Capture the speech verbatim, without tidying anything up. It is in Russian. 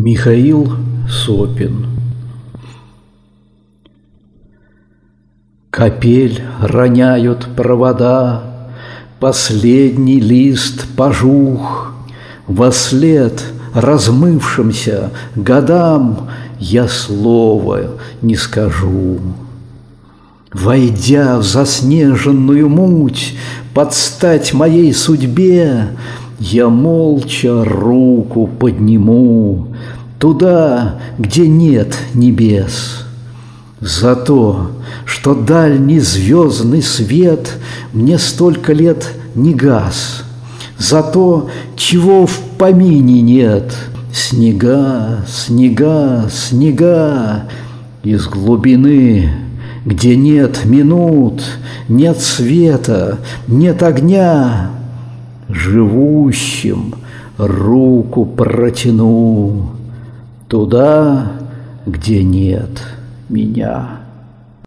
Михаил Сопин. Капель роняют провода, последний лист пожух. Вослед размывшимся годам я слова не скажу. Войдя в заснеженную муть, под стать моей судьбе, я молча руку подниму туда, где нет небес. За то, что дальний звездный свет мне столько лет не гас, за то, чего в помине нет. Снега, снега, снега из глубины, где нет минут, нет света, нет огня, живущим руку протяну туда, где нет меня.